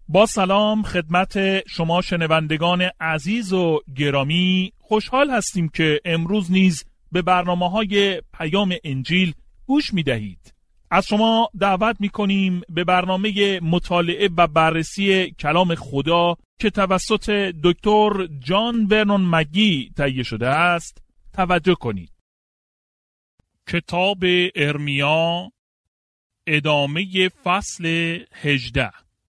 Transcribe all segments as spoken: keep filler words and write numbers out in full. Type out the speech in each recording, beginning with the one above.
با سلام خدمت شما شنوندگان عزیز و گرامی، خوشحال هستیم که امروز نیز به برنامه‌های پیام انجیل گوش می‌دهید. از شما دعوت می‌کنیم به برنامه مطالعه و بررسی کلام خدا که توسط دکتر جان ورنون مگی تهیه شده است توجه کنید. کتاب ارمیا، ادامه فصل هجده.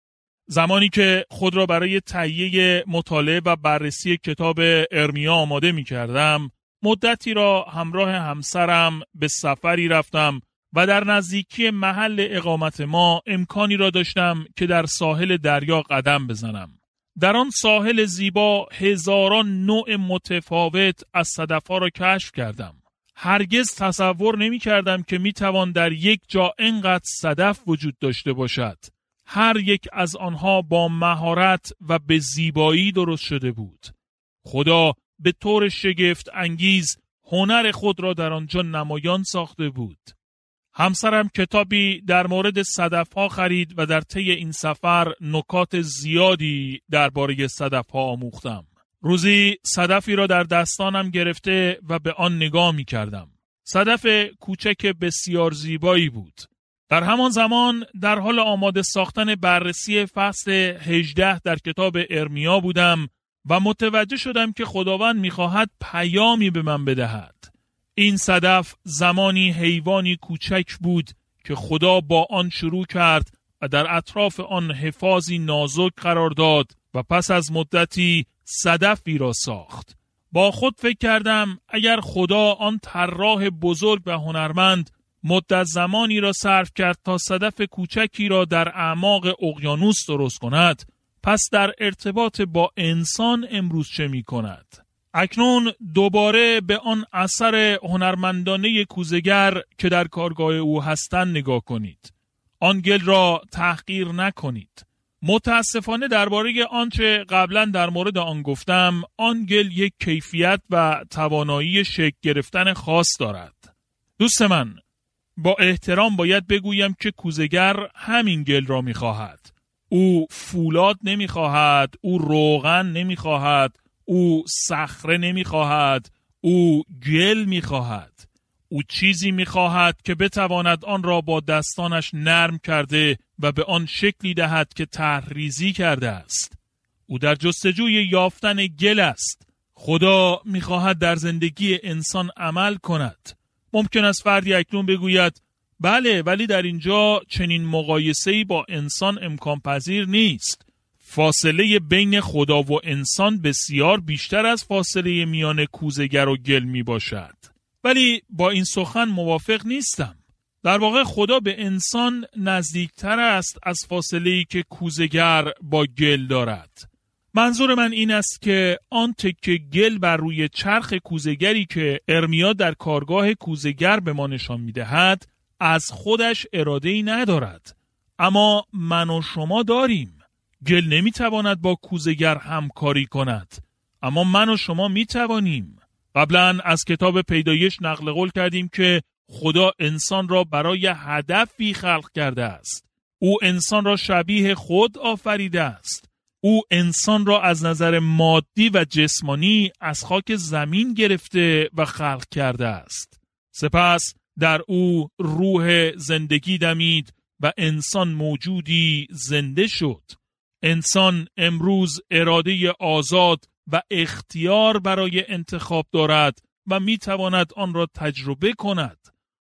زمانی که خود را برای تهیه مطالعه و بررسی کتاب ارمیا آماده می کردم، مدتی را همراه همسرم به سفری رفتم و در نزدیکی محل اقامت ما امکانی را داشتم که در ساحل دریا قدم بزنم. در آن ساحل زیبا هزاران نوع متفاوت از صدف‌ها را کشف کردم. هرگز تصور نمی کردم که می توان در یک جا اینقدر صدف وجود داشته باشد. هر یک از آنها با مهارت و به زیبایی درست شده بود. خدا به طور شگفت انگیز هنر خود را در آنجا نمایان ساخته بود. همسرم کتابی در مورد صدف‌ها خرید و در طی این سفر نکات زیادی درباره صدف‌ها آموختم. روزی صدفی را در دستانم گرفته و به آن نگاه می کردم. صدف کوچک بسیار زیبایی بود. در همان زمان در حال آماده ساختن بررسی فصل هجده در کتاب ارمیا بودم و متوجه شدم که خداوند می‌خواهد پیامی به من بدهد. این صدف زمانی حیوانی کوچک بود که خدا با آن شروع کرد و در اطراف آن حفاظی نازک قرار داد و پس از مدتی صدفی را ساخت. با خود فکر کردم اگر خدا آن طراح بزرگ و هنرمند مدت زمانی را صرف کرد تا صدف کوچکی را در اعماق اقیانوس درست کند، پس در ارتباط با انسان امروز چه می کند؟ اکنون دوباره به آن اثر هنرمندانه کوزه‌گر که در کارگاه او هستند نگاه کنید. آن گل را تحقیر نکنید. متاسفانه درباره آنچه قبلا در مورد آن گفتم، آن گل یک کیفیت و توانایی شکل گرفتن خاص دارد. دوست من، با احترام باید بگویم که کوزه‌گر همین گل را می‌خواهد. او فولاد نمی‌خواهد، او روغن نمی‌خواهد، او صخره نمی‌خواهد، او گل می‌خواهد. او چیزی می‌خواهد که بتواند آن را با دستانش نرم کرده و به آن شکلی دهد که طرح‌ریزی کرده است. او در جستجوی یافتن گل است. خدا می‌خواهد در زندگی انسان عمل کند. ممکن است فردی اکنون بگوید بله، ولی در اینجا چنین مقایسه‌ای با انسان امکان پذیر نیست. فاصله بین خدا و انسان بسیار بیشتر از فاصله میان کوزه‌گر و گل می باشد. ولی با این سخن موافق نیستم. در واقع خدا به انسان نزدیکتر است از فاصله‌ای که کوزه‌گر با گل دارد. منظور من این است که آن تکه گل بر روی چرخ کوزه‌گری که ارمیا در کارگاه کوزه‌گر به ما نشان می‌دهد از خودش اراده‌ای ندارد، اما من و شما داریم. گل نمی‌تواند با کوزه‌گر همکاری کند، اما من و شما می‌توانیم. قبلا از کتاب پیدایش نقل قول کردیم که خدا انسان را برای هدفی خلق کرده است. او انسان را شبیه خود آفریده است. او انسان را از نظر مادی و جسمانی از خاک زمین گرفته و خلق کرده است. سپس در او روح زندگی دمید و انسان موجودی زنده شد. انسان امروز اراده آزاد و اختیار برای انتخاب دارد و میتواند آن را تجربه کند.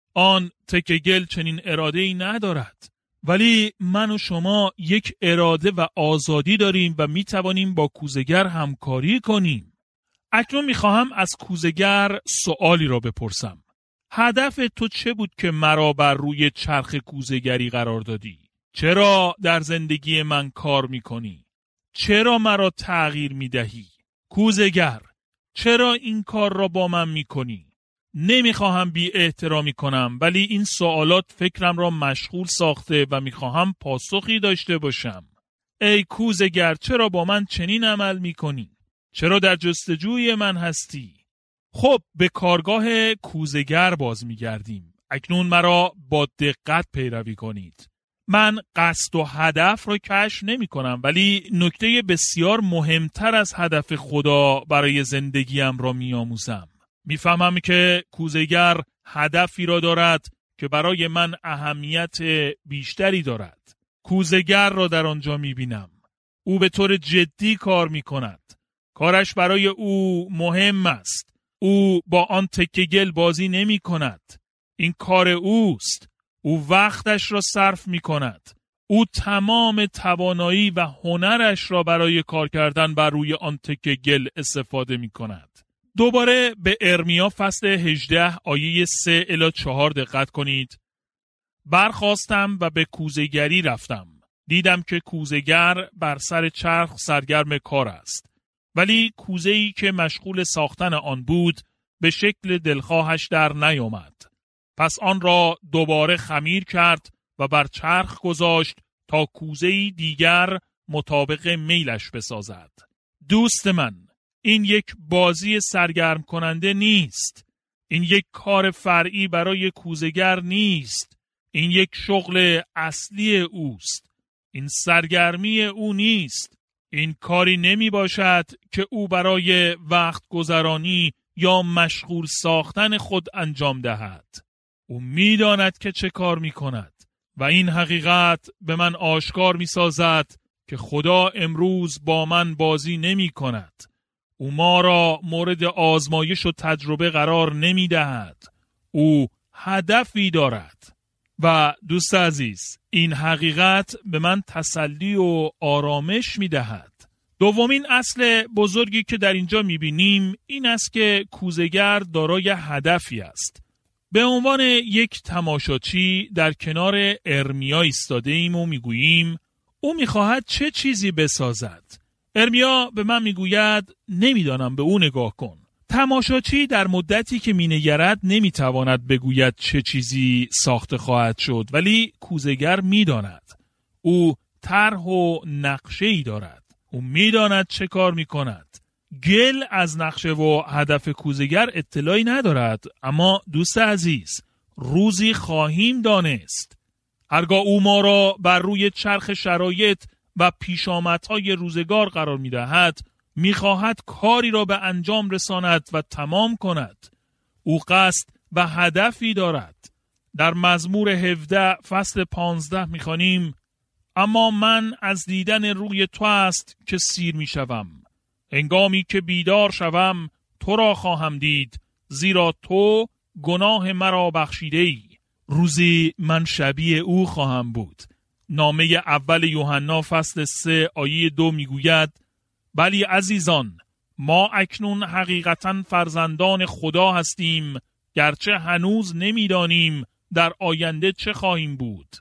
آن تکه گل چنین اراده‌ای ندارد. ولی من و شما یک اراده و آزادی داریم و می توانیم با کوزه‌گر همکاری کنیم. اکنون می خواهم از کوزه‌گر سوالی را بپرسم. هدف تو چه بود که مرا بر روی چرخ کوزه‌گری قرار دادی؟ چرا در زندگی من کار می کنی؟ چرا مرا تغییر می دهی؟ کوزه‌گر، چرا این کار را با من می کنی؟ نمیخواهم بی احترامی کنم، ولی این سوالات فکرم را مشغول ساخته و میخواهم پاسخی داشته باشم. ای کوزه‌گر، چرا با من چنین عمل میکنی؟ چرا در جستجوی من هستی؟ خب به کارگاه کوزه‌گر باز میگردیم. اکنون مرا با دقت پیروی کنید. من قصد و هدف رو کشف نمی کنم، ولی نکته بسیار مهمتر از هدف خدا برای زندگیم را می آموزم. می فهمم که کوزه‌گر هدفی را دارد که برای من اهمیت بیشتری دارد. کوزه‌گر را در آنجا می بینم. او به طور جدی کار می کند. کارش برای او مهم است. او با آن تکه گل بازی نمی کند. این کار اوست. او وقتش را صرف می کند. او تمام توانایی و هنرش را برای کار کردن بر روی آن تکه گل استفاده می کند. دوباره به ارمیا فصل هجده آیه سه الی چهار دقت کنید. برخاستم و به کوزه‌گری رفتم. دیدم که کوزه‌گر بر سر چرخ سرگرم کار است. ولی کوزه‌ای که مشغول ساختن آن بود به شکل دلخواهش در نیامد. پس آن را دوباره خمیر کرد و بر چرخ گذاشت تا کوزه‌ای دیگر مطابق میلش بسازد. دوست من، این یک بازی سرگرم کننده نیست. این یک کار فرعی برای کوزه‌گر نیست. این یک شغل اصلی اوست. این سرگرمی او نیست. این کاری نمی باشد که او برای وقت گذرانی یا مشغول ساختن خود انجام دهد. او می داند که چه کار می کند و این حقیقت به من آشکار می سازد که خدا امروز با من بازی نمی کند. او ما را مورد آزمایش و تجربه قرار نمی دهد. او هدفی دارد. و دوست عزیز، این حقیقت به من تسلی و آرامش می دهد. دومین اصل بزرگی که در اینجا می بینیم این است که کوزه‌گر دارای هدفی است. به عنوان یک تماشاچی در کنار ارمیا ایستاده ایم و می گوییم او می خواهد چه چیزی بسازد. ارمیا به من می گوید نمیدانم، به او نگاه کن. تماشاچی در مدتی که می نگرد نمی تواند بگوید چه چیزی ساخته خواهد شد، ولی کوزه‌گر می داند. او طرح و نقشه‌ای دارد. او می داند چه کار می کند. گل از نقشه و هدف کوزه‌گر اطلاعی ندارد، اما دوست عزیز، روزی خواهیم دانست. هرگاه او ما را بر روی چرخ شرایط و پیشامدهای روزگار قرار می دهد، می خواهد کاری را به انجام رساند و تمام کند. او قصد و هدفی دارد. در مزمور هفده فصل پانزده می خوانیم اما من از دیدن روی تو است که سیر می شوم. هنگامی که بیدار شوم تو را خواهم دید، زیرا تو گناه مرا بخشیده ای. روزی من شبیه او خواهم بود. نامه اول یوحنا فصل سه آیه دو می گوید ولی عزیزان، ما اکنون حقیقتاً فرزندان خدا هستیم، گرچه هنوز نمیدانیم در آینده چه خواهیم بود.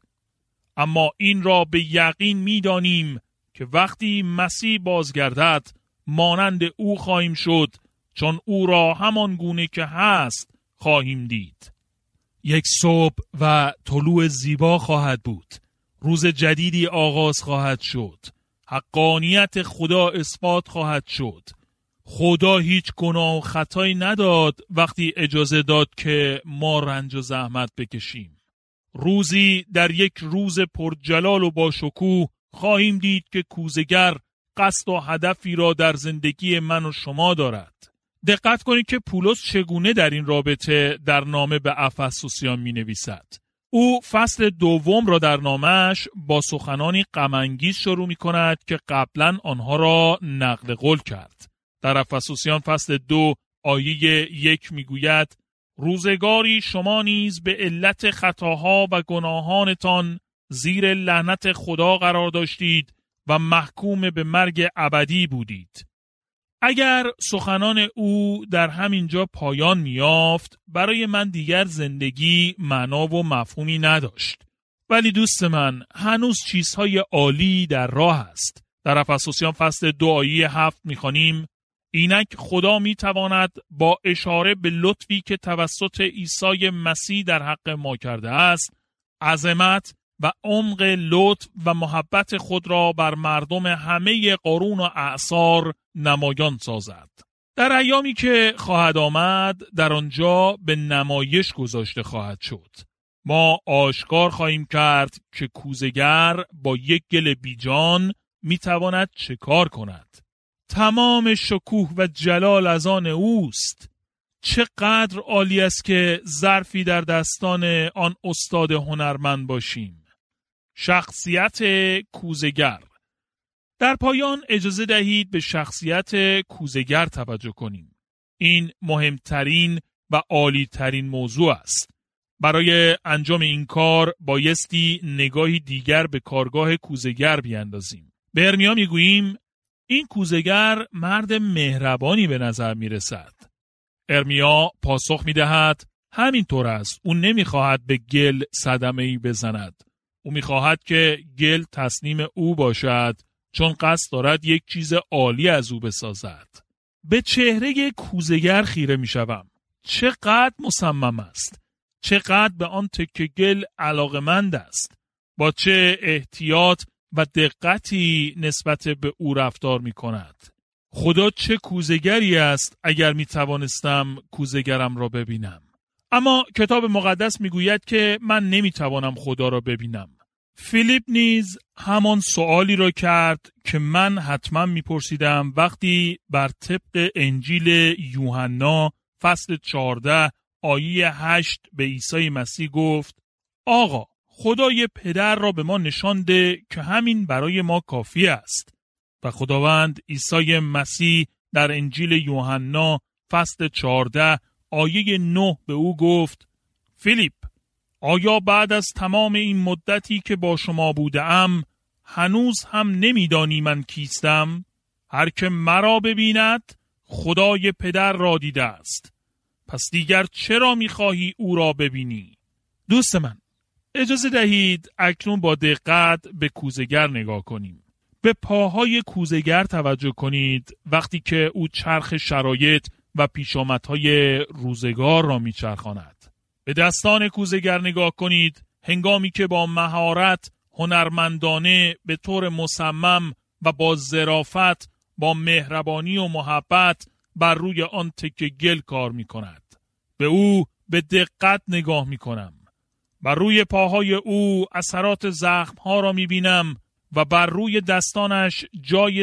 اما این را به یقین میدانیم که وقتی مسیح بازگردد مانند او خواهیم شد، چون او را همان گونه که هست خواهیم دید. یک صبح و طلوع زیبا خواهد بود. روز جدیدی آغاز خواهد شد. حقانیت خدا اثبات خواهد شد. خدا هیچ گناه و خطایی نداد وقتی اجازه داد که ما رنج و زحمت بکشیم. روزی در یک روز پرجلال و باشکوه خواهیم دید که کوزه‌گر قصد و هدفی را در زندگی من و شما دارد. دقت کنید که پولس چگونه در این رابطه در نامه به افسوسیان می نویسد. او فصل دوم را در نامش با سخنانی غم‌انگیز شروع می کند که قبلا آنها را نقل قول کرد. در افسوسیان فصل دو آیه یک می گوید روزگاری شما نیز به علت خطاها و گناهانتان زیر لعنت خدا قرار داشتید و محکوم به مرگ ابدی بودید. اگر سخنان او در همینجا پایان می‌یافت، برای من دیگر زندگی معنا و مفهومی نداشت. ولی دوست من، هنوز چیزهای عالی در راه است. در افسوسیان فصل دو آیه هفت می‌خوانیم اینک خدا می‌تواند با اشاره به لطفی که توسط عیسی مسیح در حق ما کرده است، عظمت و عمق لطف و محبت خود را بر مردم همه قرون و اعصار نمایان سازد. در ایامی که خواهد آمد در آنجا به نمایش گذاشته خواهد شد. ما آشکار خواهیم کرد که کوزه‌گر با یک گل بیجان میتواند چه کار کند. تمام شکوه و جلال از آن اوست. چقدر عالی است که ظرفی در دستان آن استاد هنرمند باشیم. شخصیت کوزه‌گر. در پایان اجازه دهید به شخصیت کوزه‌گر توجه کنیم. این مهمترین و عالی‌ترین موضوع است. برای انجام این کار بایستی نگاهی دیگر به کارگاه کوزه‌گر بیاندازیم. به ارمیا میگوییم این کوزه‌گر مرد مهربانی به نظر میرسد. ارمیا پاسخ میدهد همینطور است. او نمیخواهد به گل صدمه‌ای بزند. او میخواهد که گل تسلیم او باشد، چون قصد دارد یک چیز عالی از او بسازد. به چهره کوزه‌گر خیره میشوم. چقدر مصمم است. چقدر به آن تکه گل علاقمند است. با چه احتیاط و دقتی نسبت به او رفتار می کند. خدا چه کوزه‌گری است اگر می توانستم کوزه‌گرم را ببینم. اما کتاب مقدس می گوید که من نمی توانم خدا را ببینم. فیلیپ نیز همان سوالی را کرد که من حتما می پرسیدم وقتی بر طبق انجیل یوحنا فصل چهارده آیه هشت به عیسی مسیح گفت آقا خدای پدر را به ما نشان ده که همین برای ما کافی است. و خداوند عیسی مسیح در انجیل یوحنا فصل چهارده آیه نه به او گفت فیلیپ آیا بعد از تمام این مدتی که با شما بودم هنوز هم نمیدانی من کیستم؟ هر که مرا ببیند خدای پدر را دیده است. پس دیگر چرا میخواهی او را ببینی؟ دوست من، اجازه دهید اکنون با دقت به کوزه‌گر نگاه کنیم. به پاهای کوزه‌گر توجه کنید وقتی که او چرخ شرایط و پیشامدهای روزگار را میچرخاند. به دستان کوزه‌گر نگاه کنید هنگامی که با مهارت، هنرمندانه، به طور مصمم و با ظرافت، با مهربانی و محبت بر روی آن تکه گل کار می کند. به او به دقت نگاه می کنم. بر روی پاهای او اثرات زخمها را می بینم و بر روی دستانش جای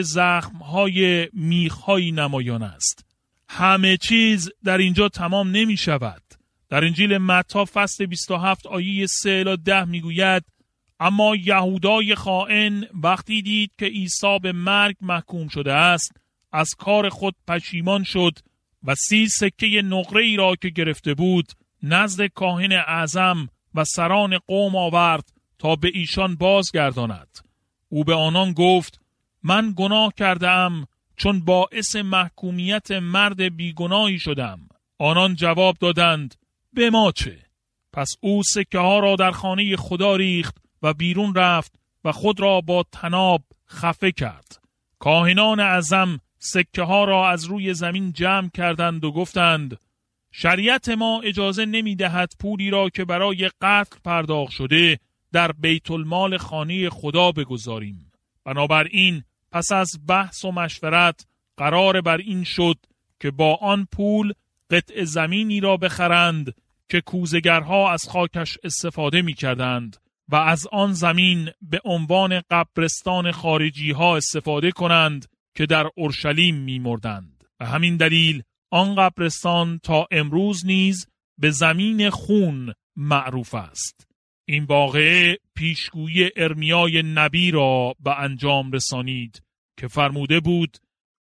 زخمهای میخهایی نمایان است. همه چیز در اینجا تمام نمی شود. در انجیل متی فصل بیست و هفت آیه سه الی ده می گوید اما یهودای خائن وقتی دید که عیسی به مرگ محکوم شده است از کار خود پشیمان شد و سی سکه نقره‌ای را که گرفته بود نزد کاهن اعظم و سران قوم آورد تا به ایشان بازگرداند. او به آنان گفت من گناه کردم چون باعث محکومیت مرد بیگناهی شدم. آنان جواب دادند به ما چه؟ پس او سکه ها را در خانه خدا ریخت و بیرون رفت و خود را با طناب خفه کرد. کاهنان اعظم سکه ها را از روی زمین جمع کردند و گفتند شریعت ما اجازه نمی دهد پولی را که برای قتل پرداخت شده در بیت المال خانه خدا بگذاریم. بنابراین پس از بحث و مشورت قرار بر این شد که با آن پول قطع زمینی را بخرند که کوزه‌گرها از خاکش استفاده می کردند و از آن زمین به عنوان قبرستان خارجی ها استفاده کنند که در اورشلیم می مردند. و همین دلیل آن قبرستان تا امروز نیز به زمین خون معروف است. این واقعه پیشگویی ارمیای نبی را به انجام رسانید که فرموده بود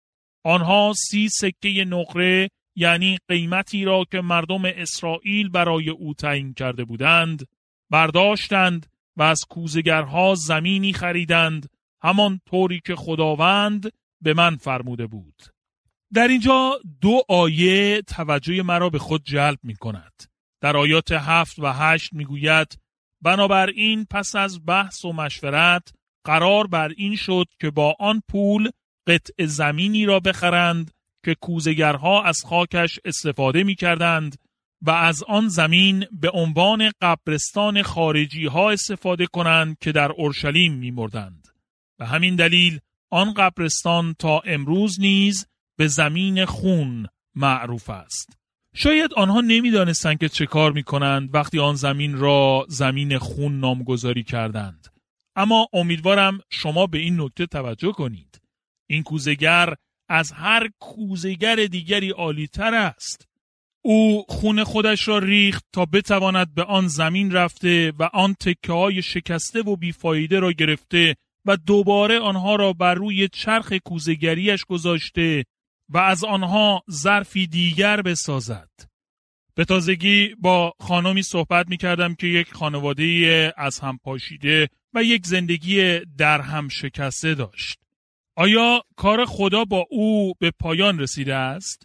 آنها سی سکه نقره یعنی قیمتی را که مردم اسرائیل برای او تعیین کرده بودند برداشتند و از کوزه‌گرها زمینی خریدند همان طوری که خداوند به من فرموده بود. در اینجا دو آیه توجه مرا به خود جلب می کند. در آیات هفت و هشت می گوید بنابراین پس از بحث و مشورت قرار بر این شد که با آن پول قطع زمینی را بخرند که کوزه‌گرها از خاکش استفاده می کردند و از آن زمین به عنوان قبرستان خارجی ها استفاده کنند که در اورشلیم می مردند. به همین دلیل آن قبرستان تا امروز نیز به زمین خون معروف است. شاید آنها نمی‌دانستند که چه کار می‌کنند وقتی آن زمین را زمین خون نامگذاری کردند. اما امیدوارم شما به این نکته توجه کنید. این کوزه‌گر از هر کوزه‌گر دیگری عالی‌تر است. او خون خودش را ریخت تا بتواند به آن زمین رفته و آن تکه‌های شکسته و بیفایده را گرفته و دوباره آنها را بر روی چرخ کوزه‌گریش گذاشته و از آنها ظرفی دیگر بسازد. به تازگی با خانمی صحبت می کردم که یک خانواده از هم پاشیده و یک زندگی در هم شکسته داشت. آیا کار خدا با او به پایان رسیده است؟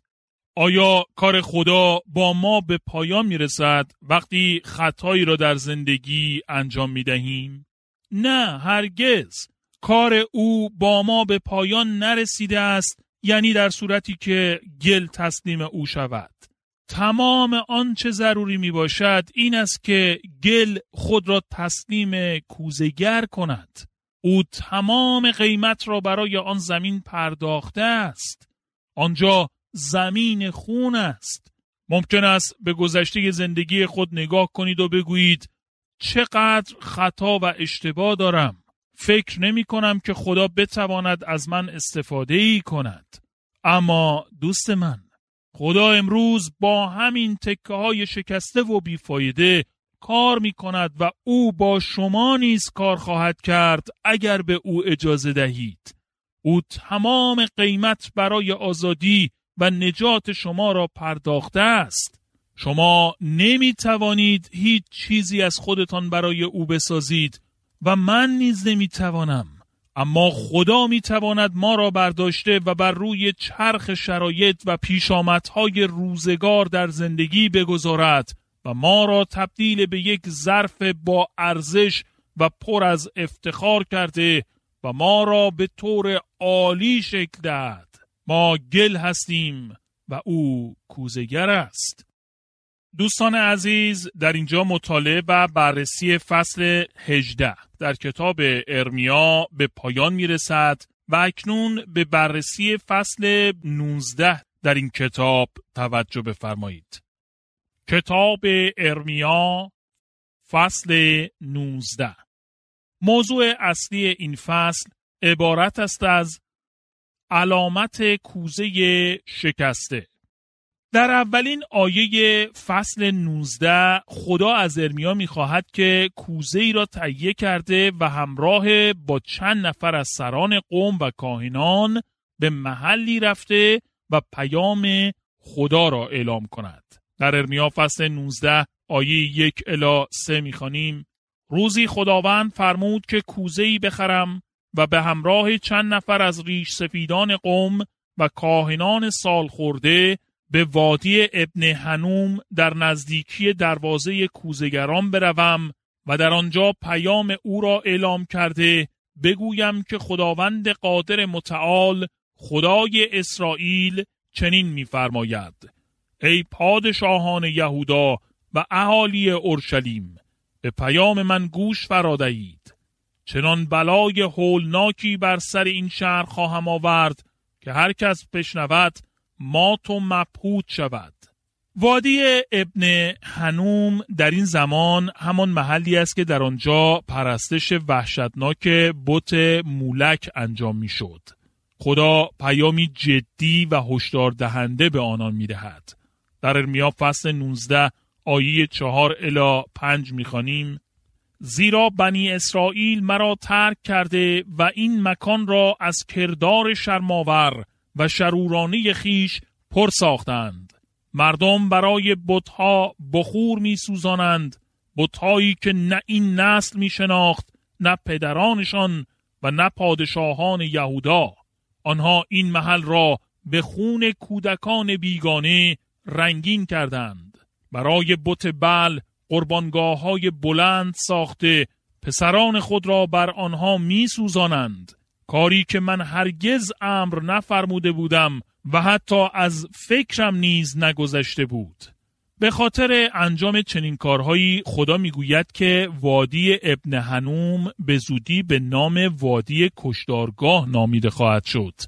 آیا کار خدا با ما به پایان می رسد وقتی خطایی را در زندگی انجام می دهیم؟ نه، هرگز. کار او با ما به پایان نرسیده است، یعنی در صورتی که گل تسلیم او شود. تمام آنچه ضروری می باشد این است که گل خود را تسلیم کوزه‌گر کند. او تمام قیمت را برای آن زمین پرداخته است. آنجا زمین خون است. ممکن است به گذشته زندگی خود نگاه کنید و بگویید چقدر خطا و اشتباه دارم. فکر نمی کنم که خدا بتواند از من استفاده ای کند. اما دوست من، خدا امروز با همین تکه های شکسته و بیفایده کار می کند و او با شما نیز کار خواهد کرد اگر به او اجازه دهید. او تمام قیمت برای آزادی و نجات شما را پرداخته است. شما نمی توانید هیچ چیزی از خودتان برای او بسازید و من نیز نمی توانم. اما خدا می تواند ما را برداشته و بر روی چرخ شرایط و پیشامدهای روزگار در زندگی بگذارد و ما را تبدیل به یک ظرف با ارزش و پر از افتخار کرده و ما را به طور عالی شکل دهد. ما گل هستیم و او کوزه‌گر است. دوستان عزیز، در اینجا مطالعه و بررسی فصل هجده در کتاب ارمیا به پایان میرسد و اکنون به بررسی فصل نوزده در این کتاب توجه بفرمایید. کتاب ارمیا فصل نوزده. موضوع اصلی این فصل عبارت است از علامت کوزه شکسته. در اولین آیه فصل نوزده خدا از ارمیا می‌خواهد که کوزه‌ای را تهیه کرده و همراه با چند نفر از سران قوم و کاهنان به محلی رفته و پیام خدا را اعلام کند. در ارمیا فصل نوزده آیه یک الی سه می‌خوانیم: روزی خداوند فرمود که کوزه‌ای بخرم و به همراه چند نفر از ریش سفیدان قوم و کاهنان سال خورده به وادی ابن حنوم در نزدیکی دروازه کوزه‌گران بروم و در آنجا پیام او را اعلام کرده بگویم که خداوند قادر متعال خدای اسرائیل چنین می‌فرماید: ای پادشاهان یهودا و اهالی اورشلیم، به پیام من گوش فرادهید. چنان بلای هولناکی بر سر این شهر خواهم آورد که هر کس بشنود مات و مبهوت شود. وادی ابن حنوم در این زمان همان محلی است که در آنجا پرستش وحشتناک بت مولک انجام می شد. خدا پیامی جدی و هشدار دهنده به آنان می دهد. در ارمیا فصل نوزده آیه چهار الی پنج می خوانیم: زیرا بنی اسرائیل مرا ترک کرده و این مکان را از کردار شرماور و شرورانه خیش پر ساختند. مردم برای بتها بخور می سوزانند، بتهایی که نه این نسل می شناخت، نه پدرانشان و نه پادشاهان یهودا. آنها این محل را به خون کودکان بیگانه رنگین کردند. برای بت بل قربانگاه های بلند ساخته پسران خود را بر آنها می سوزانند، کاری که من هرگز امر نفرموده بودم و حتی از فکرم نیز نگذشته بود. به خاطر انجام چنین کارهایی خدا میگوید که وادی ابن حنوم به زودی به نام وادی کشتارگاه نامیده خواهد شد.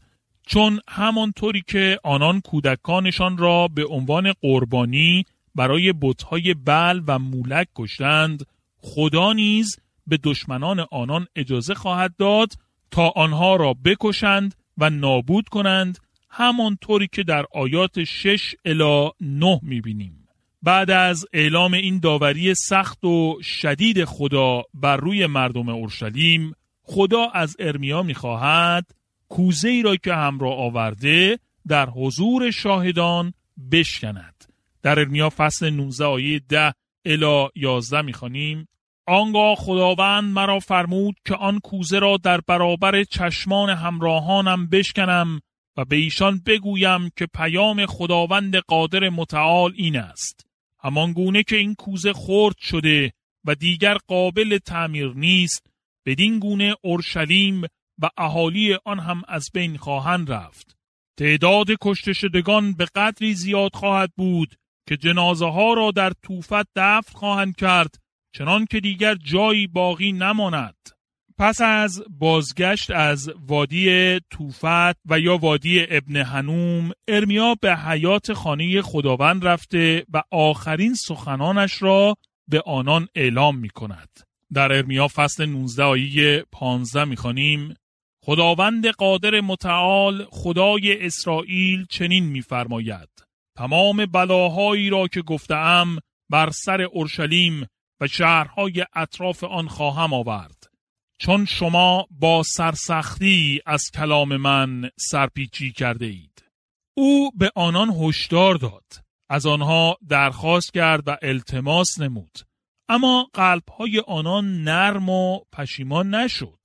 چون همانطوری که آنان کودکانشان را به عنوان قربانی برای بت‌های بل و مولک کشتند، خدا نیز به دشمنان آنان اجازه خواهد داد تا آنها را بکشند و نابود کنند، همانطوری که در آیات شش الی نه می‌بینیم. بعد از اعلام این داوری سخت و شدید خدا بر روی مردم اورشلیم، خدا از ارمیا می‌خواهد کوزه‌ای را که همراه آورده در حضور شاهدان بشکند. در ارمیا فصل نوزده آیه ده الی یازده می‌خوانیم: آنگاه خداوند مرا فرمود که آن کوزه را در برابر چشمان همراهانم بشکنم و به ایشان بگویم که پیام خداوند قادر متعال این است: همان گونه که این کوزه خرد شده و دیگر قابل تعمیر نیست، بدین گونه اورشلیم و اهالی آن هم از بین خواهند رفت. تعداد کشته شدگان به قدری زیاد خواهد بود که جنازه ها را در توفت دفن خواهند کرد، چنان که دیگر جایی باقی نماند. پس از بازگشت از وادی توفت و یا وادی ابن حنوم، ارمیا به حیات خانه خداوند رفته و آخرین سخنانش را به آنان اعلام می کند. در ارمیا فصل نوزده آیه پانزده می خوانیم: خداوند قادر متعال خدای اسرائیل چنین می فرماید: تمام بلاهایی را که گفتم بر سر اورشلیم و شهرهای اطراف آن خواهم آورد، چون شما با سرسختی از کلام من سرپیچی کرده اید. او به آنان هشدار داد، از آنها درخواست کرد و التماس نمود، اما قلبهای آنان نرم و پشیمان نشد.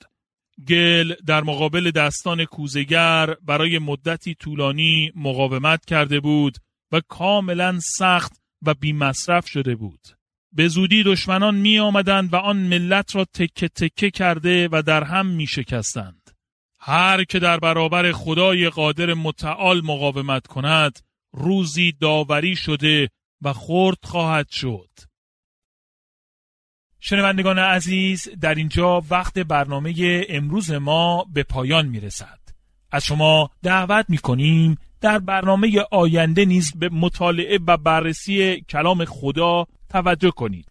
گل در مقابل دستان کوزه‌گر برای مدتی طولانی مقاومت کرده بود و کاملا سخت و بی مصرف شده بود. به زودی دشمنان می آمدند و آن ملت را تکه تکه کرده و در هم می شکستند. هر که در برابر خدای قادر متعال مقاومت کند، روزی داوری شده و خرد خواهد شد. شنوندگان عزیز، در اینجا وقت برنامه امروز ما به پایان می رسد. از شما دعوت می کنیم در برنامه آینده نیز به مطالعه و بررسی کلام خدا توجه کنید.